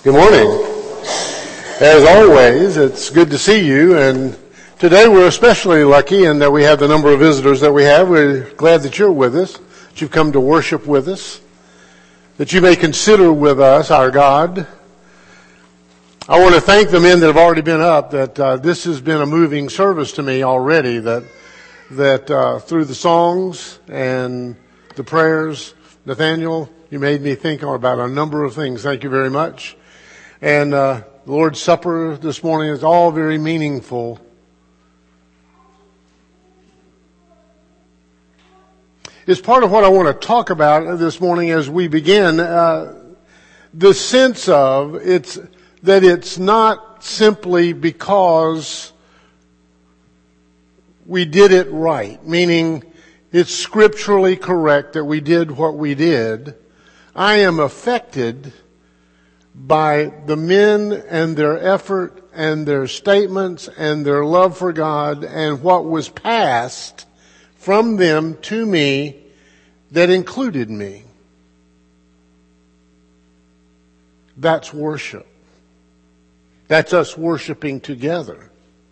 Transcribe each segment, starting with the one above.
Good morning. As always, it's good to see you, and today we're especially lucky in that we have the number of visitors that we have. We're glad that you're with us, that you've come to worship with us, that you may consider with us our God. I want to thank the men that have already been up, that this has been a moving service to me already, that through the songs and the prayers, Nathaniel, you made me think about a number of things. Thank you very much. And the Lord's Supper this morning is all very meaningful. It's part of what I want to talk about this morning as we begin. The sense of that it's not simply because we did it right, meaning it's scripturally correct that we did what we did. I am affected by the men and their effort and their statements and their love for God and what was passed from them to me that included me. That's worship. That's us worshiping together.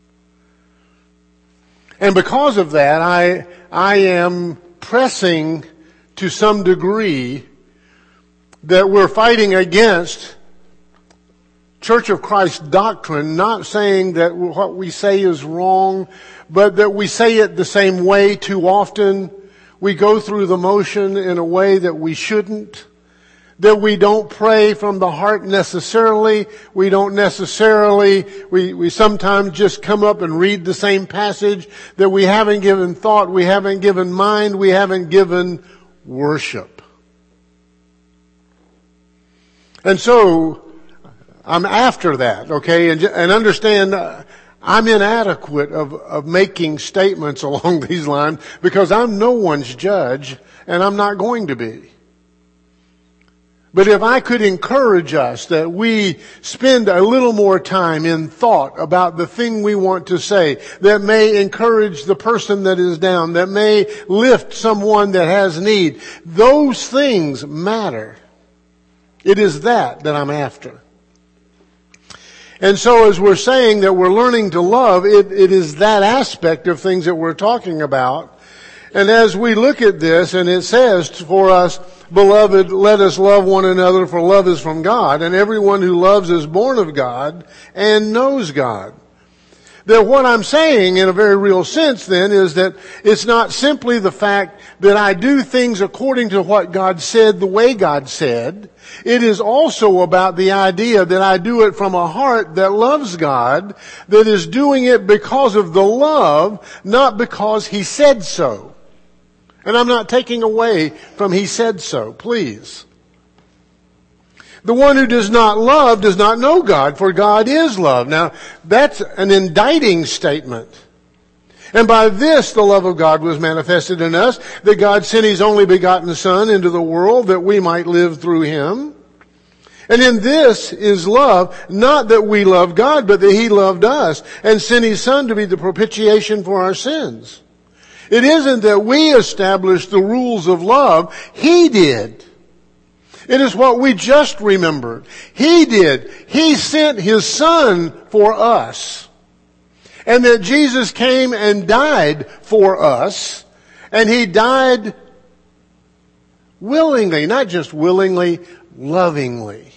And because of that, I am pressing to some degree that we're fighting against Church of Christ doctrine, not saying that what we say is wrong, but that we say it the same way too often. We go through the motion in a way that we shouldn't. That we don't pray from the heart necessarily. We don't necessarily, we sometimes just come up and read the same passage, that we haven't given thought, we haven't given mind, we haven't given worship. And so, I'm after that, okay? And understand, I'm inadequate of making statements along these lines because I'm no one's judge and I'm not going to be. But if I could encourage us that we spend a little more time in thought about the thing we want to say that may encourage the person that is down, that may lift someone that has need, those things matter. It is that I'm after. And so as we're saying that we're learning to love, it is that aspect of things that we're talking about. And as we look at this, and it says for us, "Beloved, let us love one another, for love is from God, and everyone who loves is born of God and knows God." That what I'm saying in a very real sense then is that it's not simply the fact that I do things according to what God said, the way God said. It is also about the idea that I do it from a heart that loves God, that is doing it because of the love, not because He said so. And I'm not taking away from He said so, please. The one who does not love does not know God, for God is love. Now, that's an indicting statement. And by this the love of God was manifested in us, that God sent His only begotten Son into the world that we might live through Him. And in this is love, not that we love God, but that He loved us and sent His Son to be the propitiation for our sins. It isn't that we established the rules of love. He did. It is what we just remembered. He did. He sent His Son for us. And that Jesus came and died for us. And He died willingly, not just willingly, lovingly.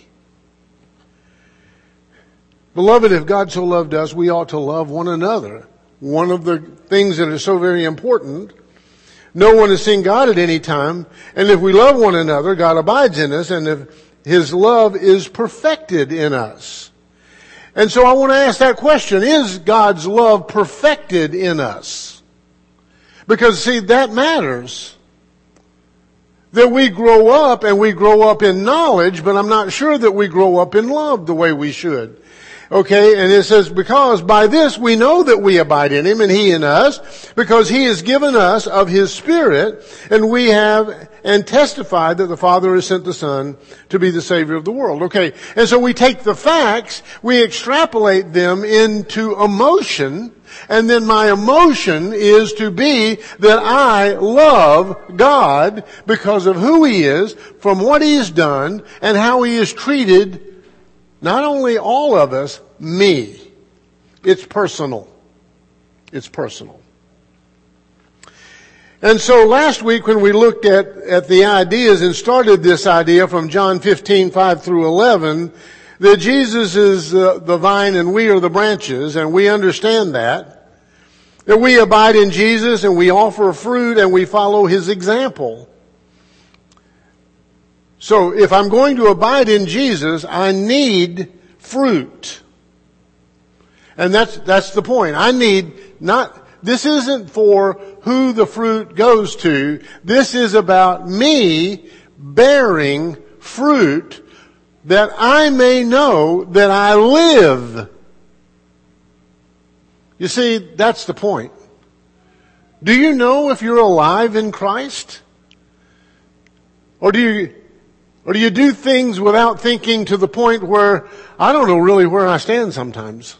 Beloved, if God so loved us, we ought to love one another. One of the things that is so very important. No one has seen God at any time. And if we love one another, God abides in us. And if His love is perfected in us. And so I want to ask that question. Is God's love perfected in us? Because see, that matters. That we grow up and we grow up in knowledge, but I'm not sure that we grow up in love the way we should. Okay, and it says, because by this we know that we abide in Him and He in us, because He has given us of His Spirit, and we have and testify that the Father has sent the Son to be the Savior of the world. Okay, and so we take the facts, we extrapolate them into emotion, and then my emotion is to be that I love God because of who He is, from what He has done, and how He has treated Not only all of us, me. It's personal. It's personal. And so last week when we looked at the ideas and started this idea from John 15:5 through 11, that Jesus is the vine and we are the branches, and we understand that we abide in Jesus and we offer fruit and we follow His example. So if I'm going to abide in Jesus, I need fruit. And that's the point. This isn't for who the fruit goes to. This is about me bearing fruit that I may know that I live. You see, that's the point. Do you know if you're alive in Christ? Or do you do things without thinking to the point where I don't know really where I stand sometimes?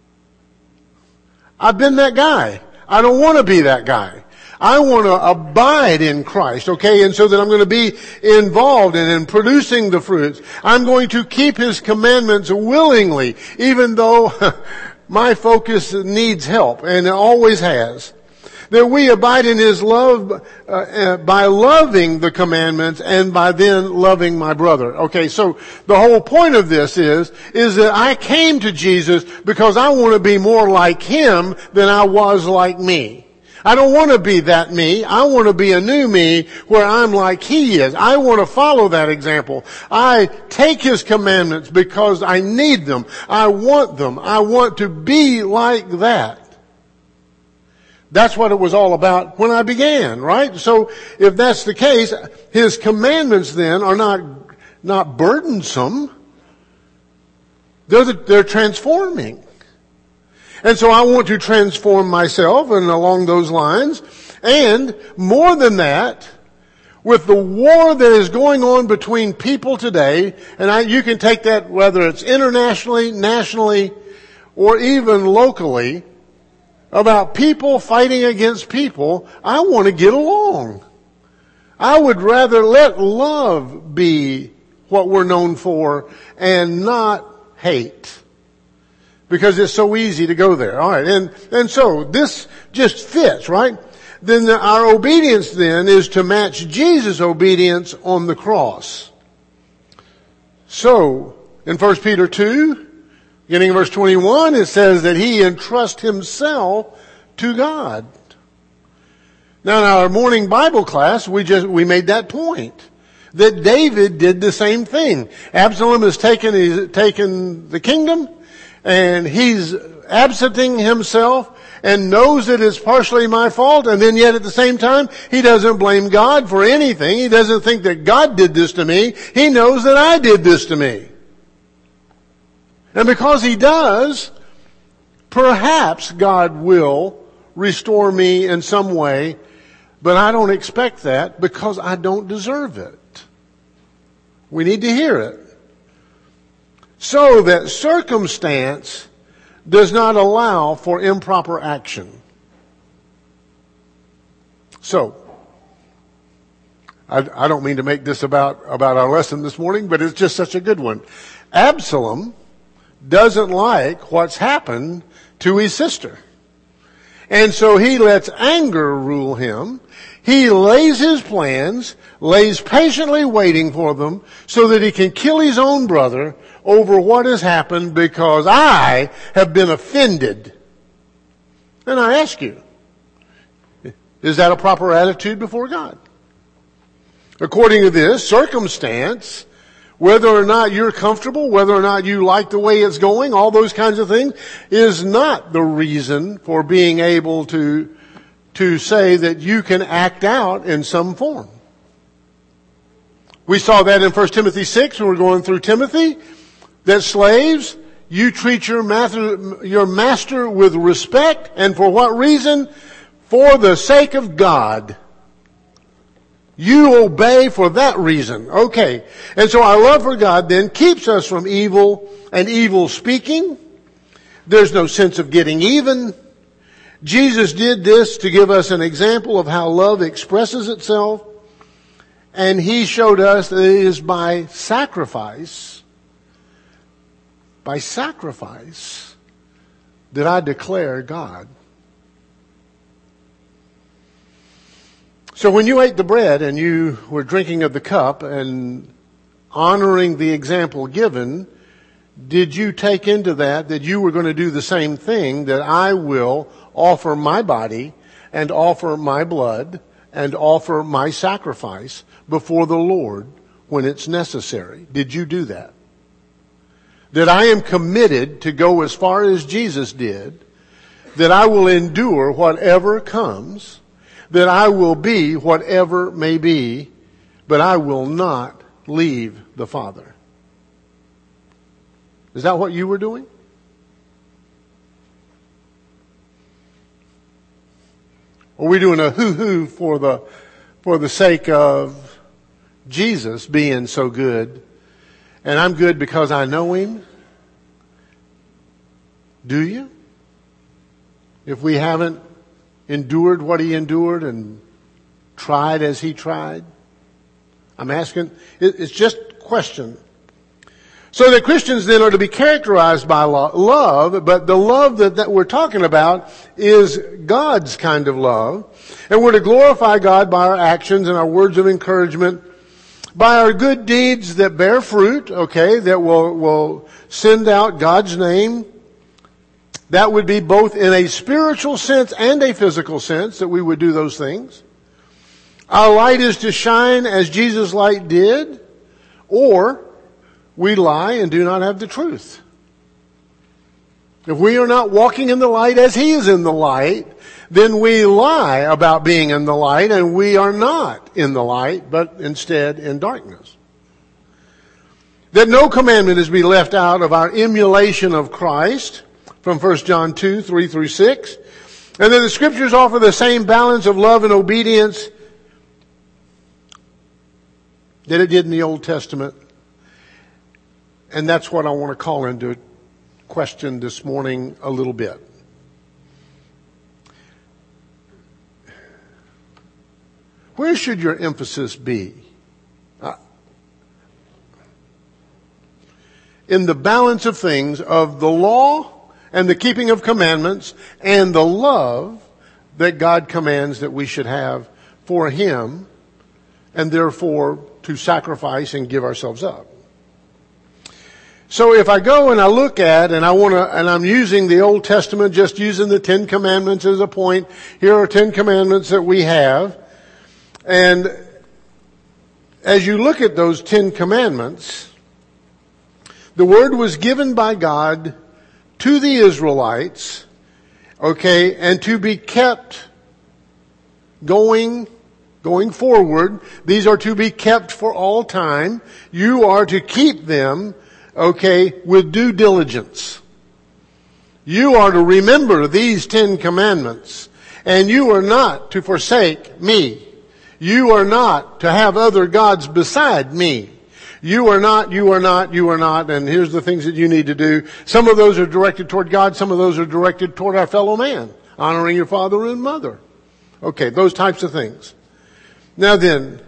I've been that guy. I don't want to be that guy. I want to abide in Christ, okay? And so that I'm going to be involved in producing the fruits. I'm going to keep His commandments willingly, even though my focus needs help, and it always has. That we abide in His love by loving the commandments and by then loving my brother. Okay, so the whole point of this is that I came to Jesus because I want to be more like Him than I was like me. I don't want to be that me. I want to be a new me where I'm like He is. I want to follow that example. I take His commandments because I need them. I want them. I want to be like that. That's what it was all about when I began, right? So if that's the case, His commandments then are not burdensome. They're transforming. And so I want to transform myself, and along those lines. And more than that, with the war that is going on between people today, and you can take that whether it's internationally, nationally, or even locally, about people fighting against people, I want to get along. I would rather let love be what we're known for and not hate. Because it's so easy to go there. All right. And so this just fits, right? Then our obedience then is to match Jesus' obedience on the cross. So in 1 Peter 2, beginning in verse 21, it says that He entrusts Himself to God. Now in our morning Bible class, we made that point. That David did the same thing. Absalom has taken the kingdom, and he's absenting himself and knows that it's partially my fault, and then yet at the same time, he doesn't blame God for anything. He doesn't think that God did this to me. He knows that I did this to me. And because he does, perhaps God will restore me in some way, but I don't expect that because I don't deserve it. We need to hear it. So that circumstance does not allow for improper action. So, I don't mean to make this about our lesson this morning, but it's just such a good one. Absalom doesn't like what's happened to his sister. And so he lets anger rule him. He lays his plans, lays patiently waiting for them so that he can kill his own brother over what has happened because I have been offended. And I ask you, is that a proper attitude before God? According to this circumstance, whether or not you're comfortable, whether or not you like the way it's going, all those kinds of things, is not the reason for being able to say that you can act out in some form. We saw that in 1 Timothy 6 when we're going through Timothy, that slaves, you treat your master with respect, and for what reason? For the sake of God. You obey for that reason. Okay. And so our love for God then keeps us from evil and evil speaking. There's no sense of getting even. Jesus did this to give us an example of how love expresses itself. And He showed us that it is by sacrifice by sacrifice did I declare God. So when you ate the bread and you were drinking of the cup and honoring the example given, did you take into that you were going to do the same thing, that I will offer my body and offer my blood and offer my sacrifice before the Lord when it's necessary? Did you do that? That I am committed to go as far as Jesus did, that I will endure whatever comes, that I will be whatever may be, but I will not leave the Father. Is that what you were doing? Or are we doing a hoo-hoo for the sake of Jesus being so good, and I'm good because I know Him? Do you? If we haven't endured what He endured and tried as He tried? I'm asking, it's just a question. So that Christians then are to be characterized by love, but the love that we're talking about is God's kind of love. And we're to glorify God by our actions and our words of encouragement, by our good deeds that bear fruit, okay, that will send out God's name. That would be both in a spiritual sense and a physical sense that we would do those things. Our light is to shine as Jesus' light did, or we lie and do not have the truth. If we are not walking in the light as He is in the light, then we lie about being in the light, and we are not in the light, but instead in darkness. That no commandment is to be left out of our emulation of Christ, from 1 John 2, 3 through 6. And then the Scriptures offer the same balance of love and obedience that it did in the Old Testament. And that's what I want to call into question this morning a little bit. Where should your emphasis be? In the balance of things of the law and the keeping of commandments and the love that God commands that we should have for Him, and therefore to sacrifice and give ourselves up. So if I go and I look at, and I'm using the Old Testament, just using the 10 Commandments as a point. Here are 10 Commandments that we have. And as you look at those 10 Commandments, the Word was given by God to the Israelites, okay, and to be kept going forward. These are to be kept for all time. You are to keep them, okay, with due diligence. You are to remember these 10 Commandments, and you are not to forsake me. You are not to have other gods beside me. You are not, and here's the things that you need to do. Some of those are directed toward God, some of those are directed toward our fellow man. Honoring your father and mother. Okay, those types of things. Now then,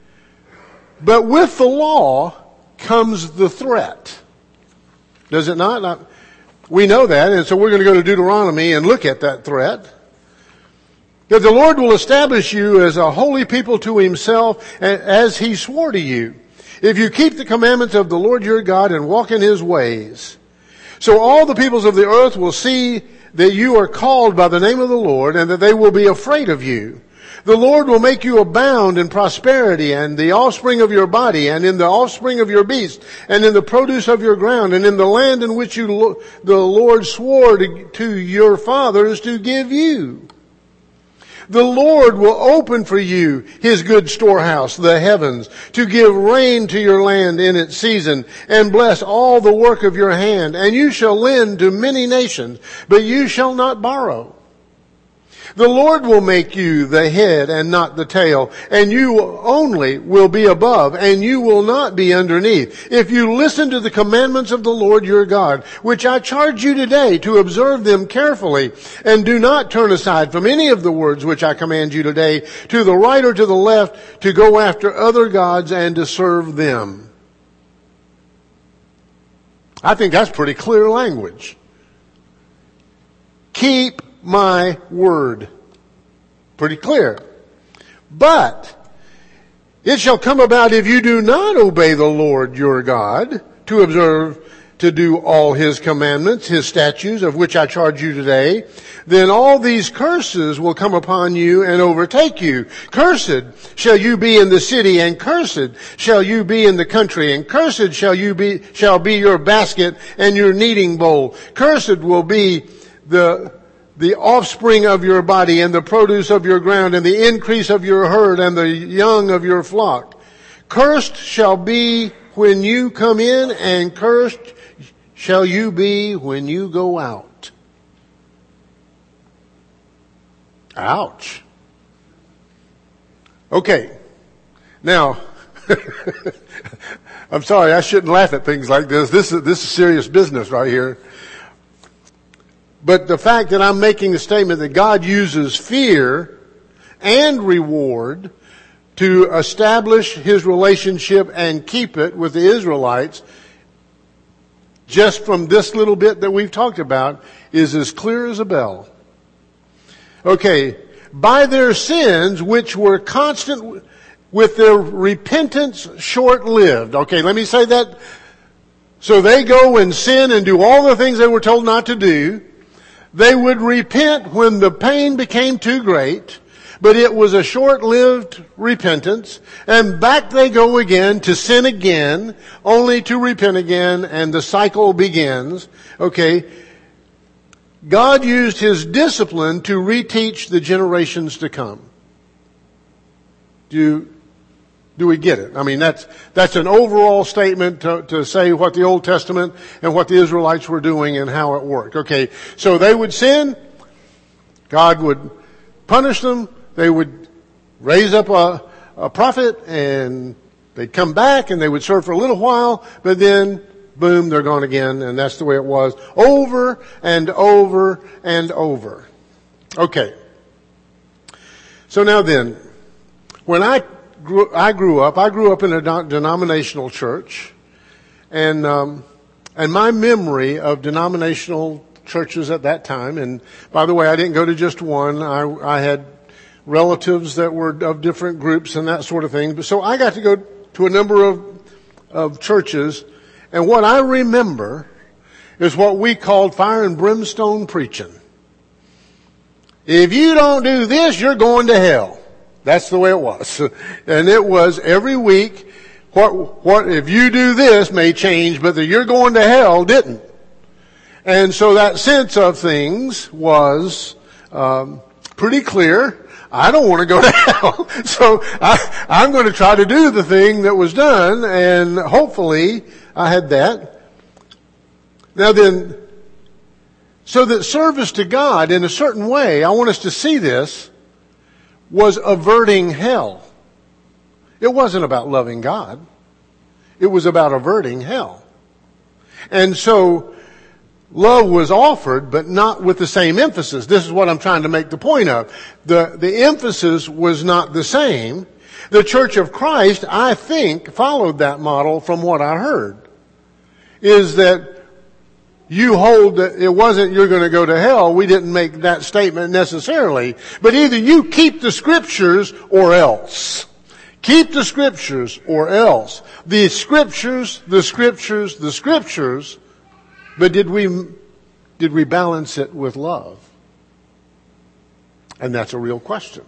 but with the law comes the threat. Does it not? We know that, and so we're going to go to Deuteronomy and look at that threat. That the Lord will establish you as a holy people to Himself, as He swore to you, if you keep the commandments of the Lord your God and walk in His ways. So all the peoples of the earth will see that you are called by the name of the Lord, and that they will be afraid of you. The Lord will make you abound in prosperity, and the offspring of your body, and in the offspring of your beast, and in the produce of your ground, and in the land in which the Lord swore to your fathers to give you. The Lord will open for you His good storehouse, the heavens, to give rain to your land in its season, and bless all the work of your hand. And you shall lend to many nations, but you shall not borrow. The Lord will make you the head and not the tail, and you only will be above, and you will not be underneath. If you listen to the commandments of the Lord your God, which I charge you today to observe them carefully, and do not turn aside from any of the words which I command you today, to the right or to the left, to go after other gods and to serve them. I think that's pretty clear language. Keep my word. Pretty clear. But it shall come about if you do not obey the Lord your God to observe to do all his commandments, his statutes, of which I charge you today, then all these curses will come upon you and overtake you. Cursed shall you be in the city, and cursed shall you be in the country, and cursed shall be your basket and your kneading bowl. Cursed will be the offspring of your body, and the produce of your ground, and the increase of your herd, and the young of your flock. Cursed shall be when you come in, and cursed shall you be when you go out. Ouch. Okay. Now, I'm sorry, I shouldn't laugh at things like this. This is serious business right here. But the fact that I'm making the statement that God uses fear and reward to establish his relationship and keep it with the Israelites, just from this little bit that we've talked about, is as clear as a bell. Okay, by their sins, which were constant, with their repentance short-lived. Okay, let me say that. So they go and sin and do all the things they were told not to do. They would repent when the pain became too great, but it was a short-lived repentance, and back they go again to sin again, only to repent again, and the cycle begins. Okay. God used his discipline to reteach the generations to come. Do we get it? I mean, that's an overall statement to say what the Old Testament and what the Israelites were doing and how it worked. Okay, so they would sin, God would punish them, they would raise up a prophet, and they'd come back and they would serve for a little while, but then, boom, they're gone again, and that's the way it was over and over and over. Okay. So now then, when I grew up in a denominational church, and my memory of denominational churches at that time, and by the way, I didn't go to just one. I had relatives that were of different groups and that sort of thing. So I got to go to a number of churches, and what I remember is what we called fire and brimstone preaching. If you don't do this, you're going to hell. That's the way it was. And it was every week, what if you do this may change, but that you're going to hell didn't. And so that sense of things was pretty clear. I don't want to go to hell. So I'm going to try to do the thing that was done, and hopefully I had that. Now then, so that service to God in a certain way, I want us to see this, was averting hell. It wasn't about loving God. It was about averting hell. And so love was offered, but not with the same emphasis. This is what I'm trying to make the point of. The emphasis was not the same. The Church of Christ, I think, followed that model from what I heard. Is that you hold that it wasn't you're going to go to hell. We didn't make that statement necessarily. But either you keep the Scriptures or else. Keep the Scriptures or else. The Scriptures, the Scriptures, the Scriptures. But did we balance it with love? And that's a real question.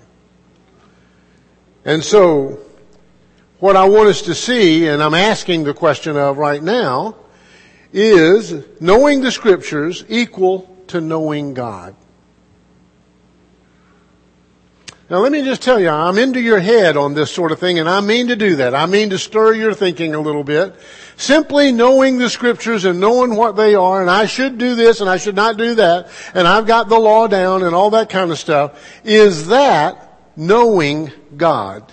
And so, what I want us to see, and I'm asking the question of right now, is knowing the Scriptures equal to knowing God? Now let me just tell you, I'm into your head on this sort of thing, and I mean to do that. I mean to stir your thinking a little bit. Simply knowing the Scriptures and knowing what they are, and I should do this and I should not do that, and I've got the law down and all that kind of stuff, is that knowing God?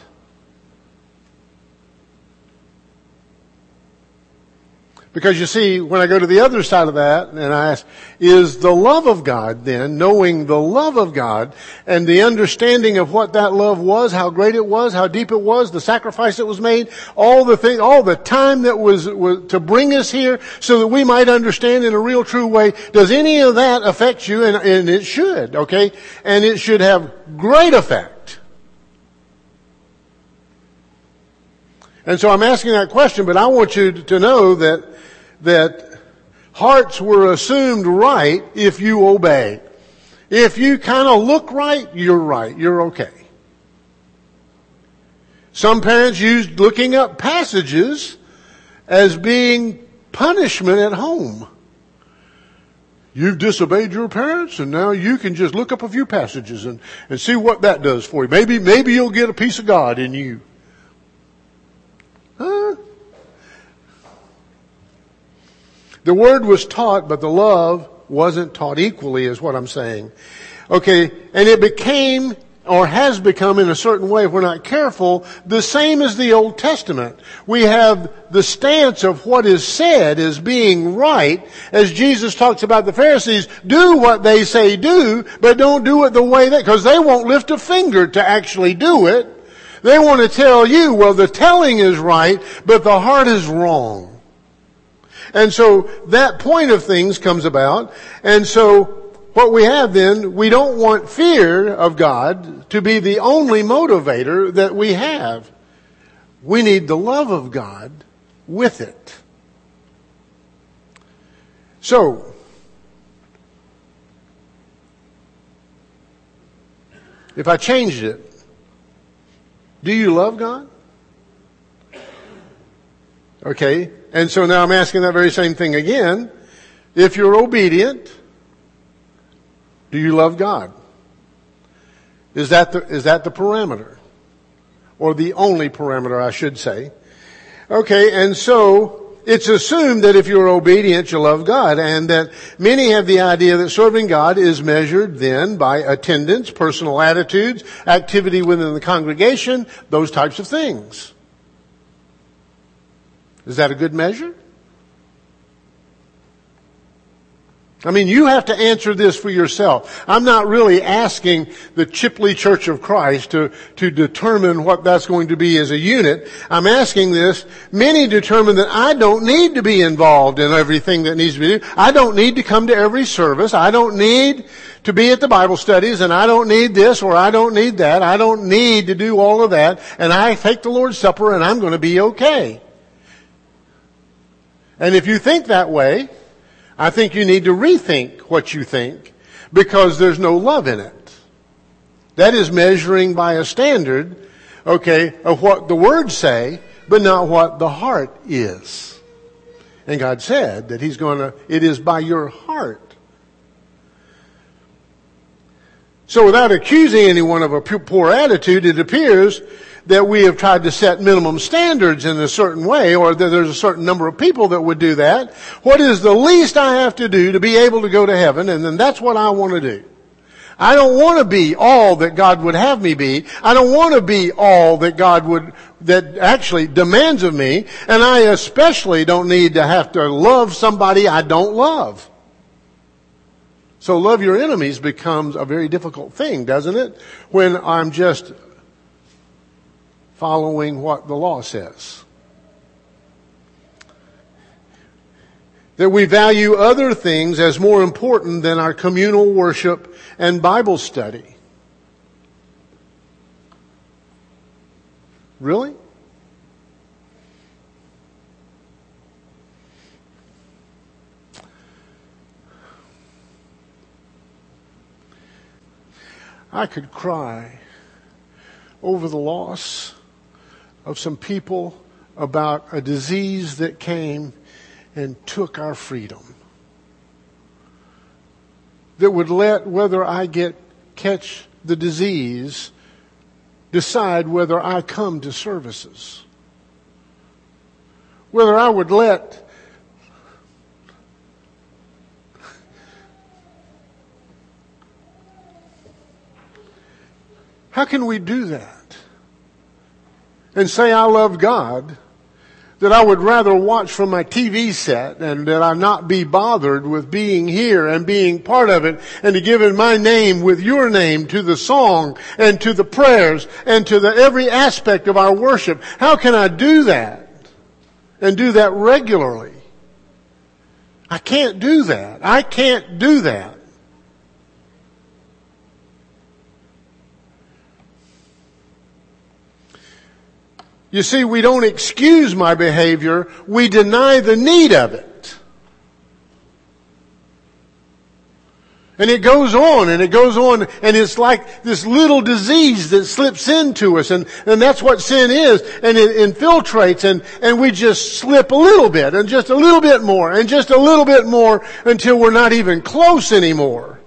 Because you see, when I go to the other side of that and I ask, is the love of God then, knowing the love of God and the understanding of what that love was, how great it was, how deep it was, the sacrifice that was made, all the time that was to bring us here so that we might understand in a real true way, does any of that affect you? And it should, okay? And it should have great effect. And so I'm asking that question, but I want you to know that hearts were assumed right if you obey. If you kind of look right, you're okay. Some parents used looking up passages as being punishment at home. You've disobeyed your parents, and now you can just look up a few passages and see what that does for you. Maybe you'll get a piece of God in you. Huh? The word was taught, but the love wasn't taught equally, is what I'm saying. Okay, and it became, or has become in a certain way, if we're not careful, the same as the Old Testament. We have the stance of what is said as being right, as Jesus talks about the Pharisees, do what they say do, but don't do it the way because they won't lift a finger to actually do it. They want to tell you, well, the telling is right, but the heart is wrong. And so that point of things comes about. And so what we have then, we don't want fear of God to be the only motivator that we have. We need the love of God with it. So, if I changed it, do you love God? Okay. And so now I'm asking that very same thing again. If you're obedient, do you love God? Is that the parameter? Or the only parameter, I should say. Okay, and so it's assumed that if you're obedient, you love God, and that many have the idea that serving God is measured then by attendance, personal attitudes, activity within the congregation, those types of things. Is that a good measure? I mean, you have to answer this for yourself. I'm not really asking the Chipley Church of Christ to determine what that's going to be as a unit. I'm asking this. Many determine that I don't need to be involved in everything that needs to be done. I don't need to come to every service. I don't need to be at the Bible studies, and I don't need this or I don't need that. I don't need to do all of that. And I take the Lord's Supper and I'm going to be okay. And if you think that way, I think you need to rethink what you think, because there's no love in it. That is measuring by a standard, okay, of what the words say, but not what the heart is. And God said that it is by your heart. So without accusing anyone of a poor attitude, it appears that we have tried to set minimum standards in a certain way, or that there's a certain number of people that would do that. What is the least I have to do to be able to go to heaven? And then that's what I want to do. I don't want to be all that God would have me be. I don't want to be all that that actually demands of me. And I especially don't need to have to love somebody I don't love. So love your enemies becomes a very difficult thing, doesn't it? When I'm just following what the law says. That we value other things as more important than our communal worship and Bible study. Really? I could cry over the loss of some people about a disease that came and took our freedom. That would let whether I catch the disease decide whether I come to services. Whether I would let how can we do that? And say I love God, that I would rather watch from my TV set and that I not be bothered with being here and being part of it and to give in my name with your name to the song and to the prayers and to every aspect of our worship. How can I do that and do that regularly? I can't do that. I can't do that. You see, we don't excuse my behavior. We deny the need of it. And it goes on and it goes on, and it's like this little disease that slips into us, and that's what sin is, and it infiltrates, and we just slip a little bit, and just a little bit more, and just a little bit more, until we're not even close anymore.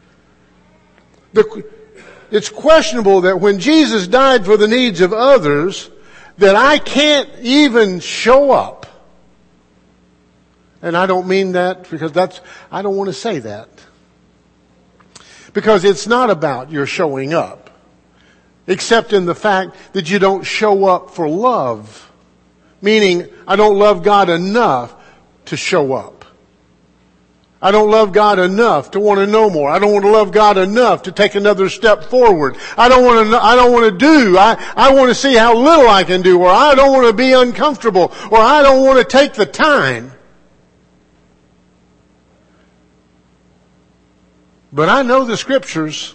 It's questionable that when Jesus died for the needs of others, that I can't even show up. And I don't mean that because I don't want to say that. Because it's not about your showing up. Except in the fact that you don't show up for love. Meaning, I don't love God enough to show up. I don't love God enough to want to know more. I don't want to love God enough to take another step forward. I want to see how little I can do, or I don't want to be uncomfortable, or I don't want to take the time. But I know the Scriptures.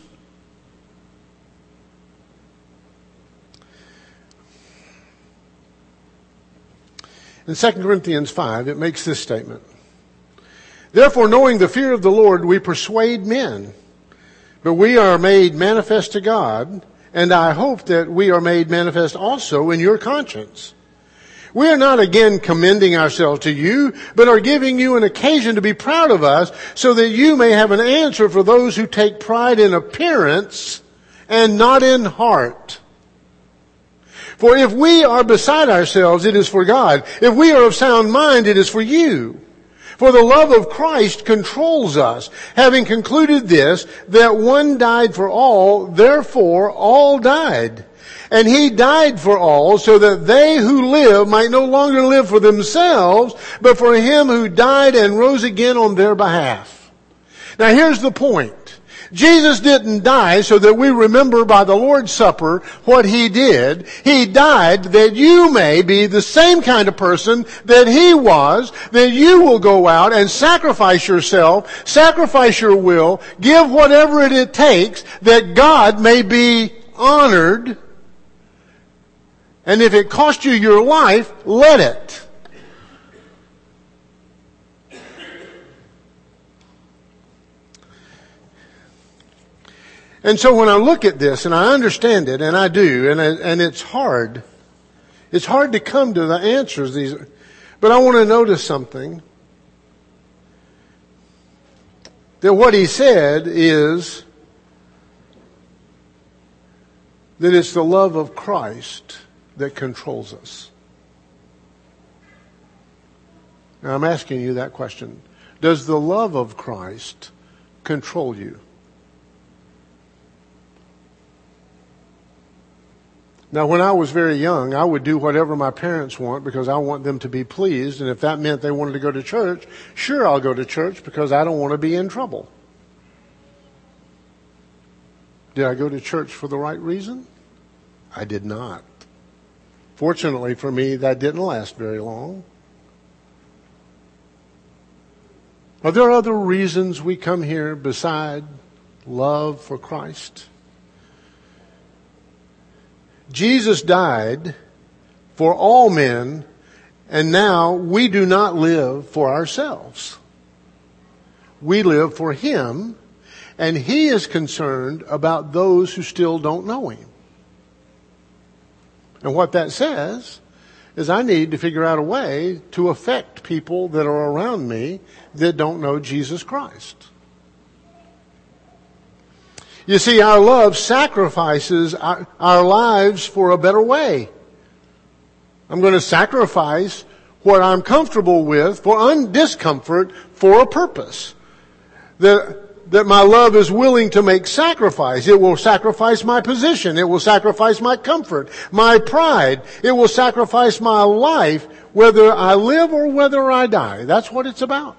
In 2 Corinthians 5, it makes this statement. Therefore, knowing the fear of the Lord, we persuade men. But we are made manifest to God, and I hope that we are made manifest also in your conscience. We are not again commending ourselves to you, but are giving you an occasion to be proud of us, so that you may have an answer for those who take pride in appearance and not in heart. For if we are beside ourselves, it is for God. If we are of sound mind, it is for you. For the love of Christ controls us, having concluded this, that one died for all, therefore all died. And he died for all, so that they who live might no longer live for themselves, but for him who died and rose again on their behalf. Now here's the point. Jesus didn't die so that we remember by the Lord's Supper what He did. He died that you may be the same kind of person that He was, that you will go out and sacrifice yourself, sacrifice your will, give whatever it takes that God may be honored. And if it costs you your life, let it. And so when I look at this, and I understand it, and I do, and it's hard. It's hard to come to the answers. But I want to notice something. That what he said is that it's the love of Christ that controls us. Now I'm asking you that question. Does the love of Christ control you? Now, when I was very young, I would do whatever my parents want because I want them to be pleased. And if that meant they wanted to go to church, sure, I'll go to church because I don't want to be in trouble. Did I go to church for the right reason? I did not. Fortunately for me, that didn't last very long. Are there other reasons we come here beside love for Christ? Jesus died for all men, and now we do not live for ourselves. We live for Him, and He is concerned about those who still don't know Him. And what that says is I need to figure out a way to affect people that are around me that don't know Jesus Christ. You see, our love sacrifices our lives for a better way. I'm going to sacrifice what I'm comfortable with for discomfort for a purpose. That that my love is willing to make sacrifice. It will sacrifice my position. It will sacrifice my comfort, my pride. It will sacrifice my life, whether I live or whether I die. That's what it's about.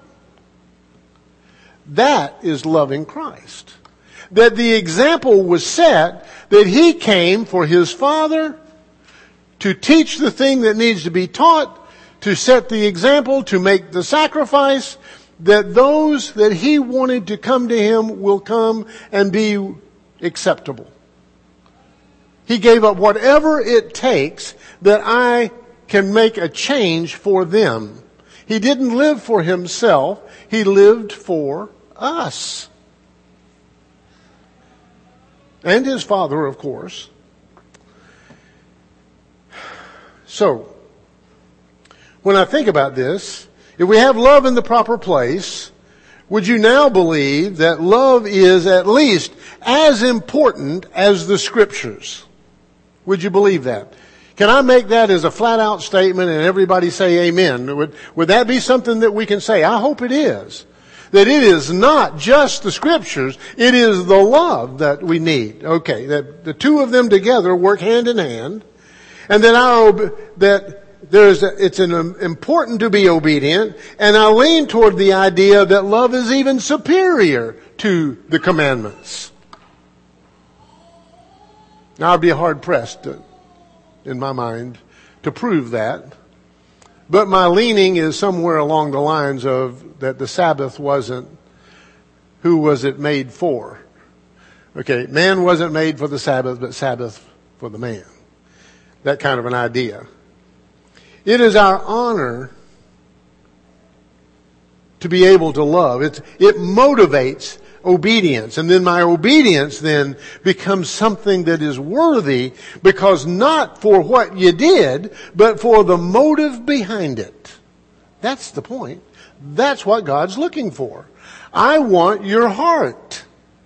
That is loving Christ. That the example was set, that He came for His Father to teach the thing that needs to be taught, to set the example, to make the sacrifice, that those that He wanted to come to Him will come and be acceptable. He gave up whatever it takes that I can make a change for them. He didn't live for Himself. He lived for us. And His Father, of course. So, when I think about this, if we have love in the proper place, would you now believe that love is at least as important as the Scriptures? Would you believe that? Can I make that as a flat out statement and everybody say amen? Would that be something that we can say? I hope it is. That it is not just the Scriptures, it is the love that we need. Okay, that the two of them together work hand in hand, and that it's important to be obedient, and I lean toward the idea that love is even superior to the commandments. Now I'd be hard pressed in my mind to prove that, but my leaning is somewhere along the lines of that the Sabbath wasn't, who was it made for? Okay, man wasn't made for the Sabbath, but Sabbath for the man. That kind of an idea. It is our honor to be able to love. It motivates obedience. And then my obedience then becomes something that is worthy, because not for what you did, but for the motive behind it. That's the point. That's what God's looking for. I want your heart.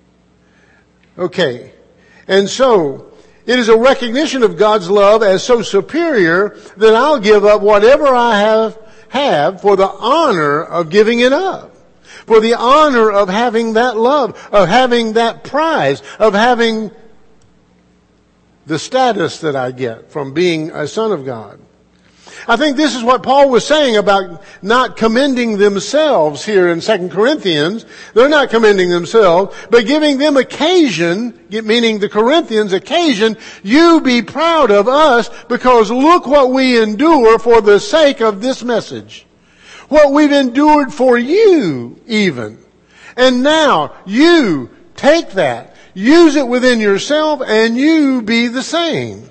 Okay. And so, it is a recognition of God's love as so superior that I'll give up whatever I have for the honor of giving it up. For the honor of having that love, of having that prize, of having the status that I get from being a son of God. I think this is what Paul was saying about not commending themselves here in 2 Corinthians. They're not commending themselves, but giving them occasion, meaning the Corinthians occasion, you be proud of us because look what we endure for the sake of this message. What we've endured for you even. And now you take that, use it within yourself, and you be the same.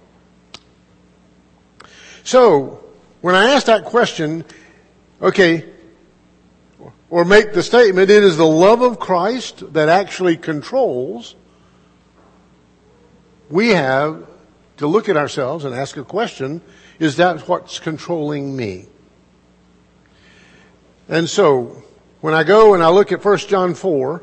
So, when I ask that question, okay, or make the statement, it is the love of Christ that actually controls, we have to look at ourselves and ask a question, is that what's controlling me? And so, when I go and I look at 1 John 4,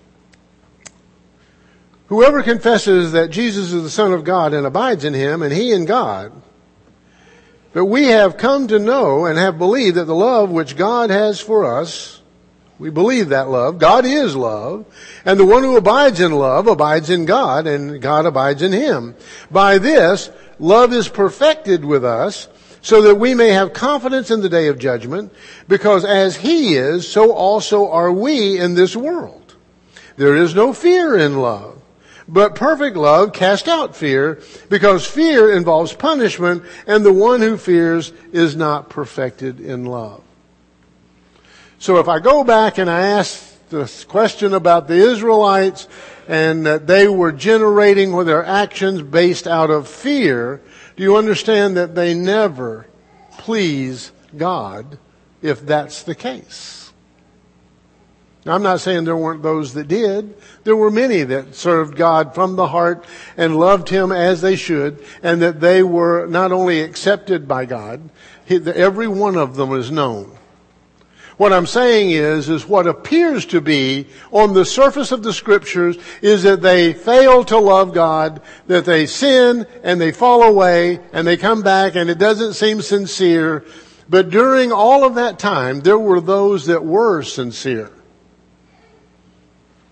whoever confesses that Jesus is the Son of God and abides in Him and He in God, but we have come to know and have believed that the love which God has for us, we believe that love. God is love. And the one who abides in love abides in God, and God abides in him. By this, love is perfected with us, so that we may have confidence in the day of judgment, because as He is, so also are we in this world. There is no fear in love. But perfect love casts out fear, because fear involves punishment, and the one who fears is not perfected in love. So if I go back and I ask this question about the Israelites, and that they were generating with their actions based out of fear, do you understand that they never please God if that's the case? Now, I'm not saying there weren't those that did. There were many that served God from the heart and loved Him as they should, and that they were not only accepted by God, every one of them is known. What I'm saying is what appears to be on the surface of the Scriptures is that they fail to love God, that they sin and they fall away and they come back and it doesn't seem sincere. But during all of that time, there were those that were sincere.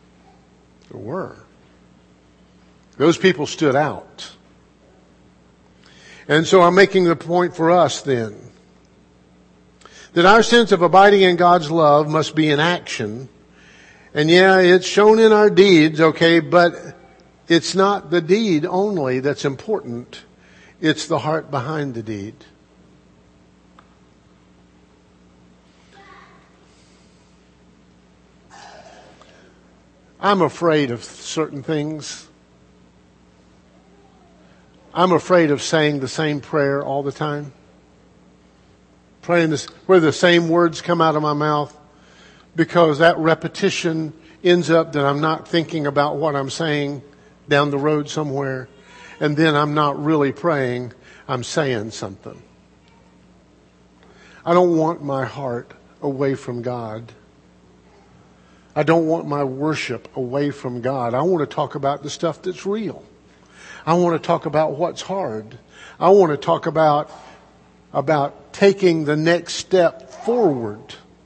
There were. Those people stood out. And so I'm making the point for us then, that our sense of abiding in God's love must be in action. And yeah, it's shown in our deeds, okay, but it's not the deed only that's important. It's the heart behind the deed. I'm afraid of certain things. I'm afraid of saying the same prayer all the time. Praying this, where the same words come out of my mouth, because that repetition ends up that I'm not thinking about what I'm saying down the road somewhere, and then I'm not really praying, I'm saying something. I don't want my heart away from God. I don't want my worship away from God. I want to talk about the stuff that's real. I want to talk about what's hard. I want to talk about taking the next step forward.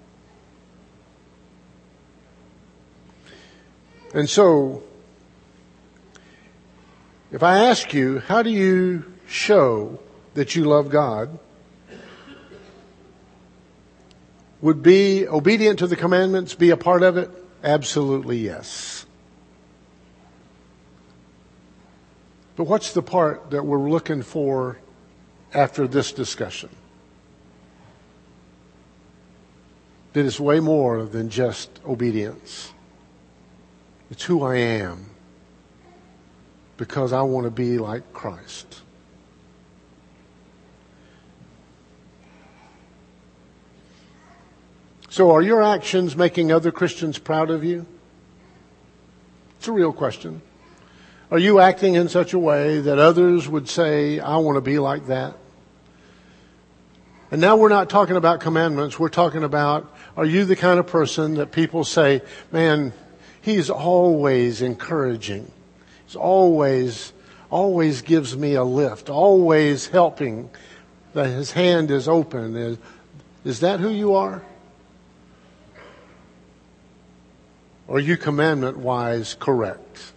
And so, if I ask you, how do you show that you love God? Would be obedient to the commandments be a part of it? Absolutely yes. But what's the part that we're looking for after this discussion? That is way more than just obedience. It's who I am, because I want to be like Christ. So are your actions making other Christians proud of you? It's a real question. Are you acting in such a way that others would say, I want to be like that? And now we're not talking about commandments. We're talking about, are you the kind of person that people say, man, he's always encouraging. He's always gives me a lift, always helping, that his hand is open. Is that who you are? Or are you commandment-wise correct?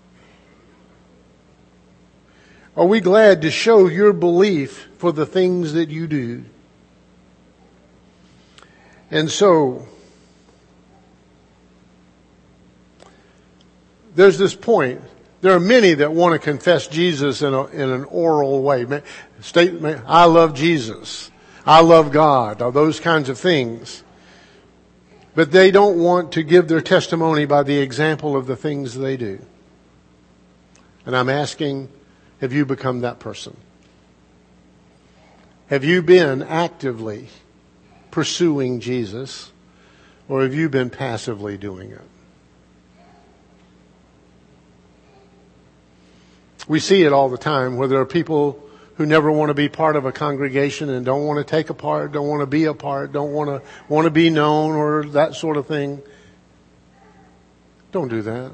Are we glad to show your belief for the things that you do? And so, there's this point. There are many that want to confess Jesus in an oral way. Statement, I love Jesus. I love God. Or those kinds of things. But they don't want to give their testimony by the example of the things they do. And I'm asking, have you become that person? Have you been actively pursuing Jesus, or have you been passively doing it? We see it all the time, where there are people who never want to be part of a congregation and don't want to take a part, don't want to be a part, don't want to be known, or that sort of thing. Don't do that.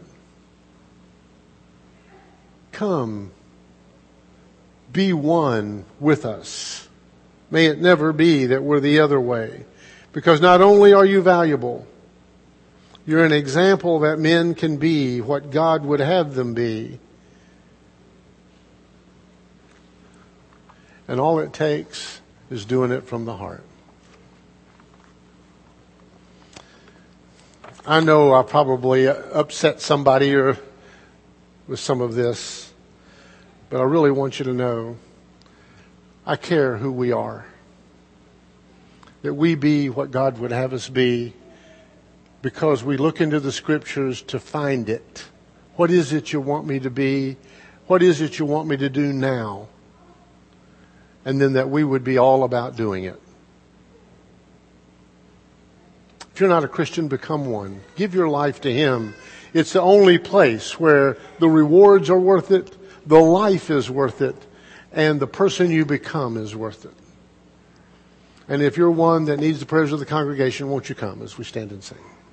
Come. Be one with us. May it never be that we're the other way. Because not only are you valuable, you're an example that men can be what God would have them be. And all it takes is doing it from the heart. I know I probably upset somebody or with some of this, but I really want you to know I care who we are. That we be what God would have us be, because we look into the Scriptures to find it. What is it you want me to be? What is it you want me to do now? And then that we would be all about doing it. If you're not a Christian, become one. Give your life to Him. It's the only place where the rewards are worth it, the life is worth it, and the person you become is worth it. And if you're one that needs the prayers of the congregation, won't you come as we stand and sing?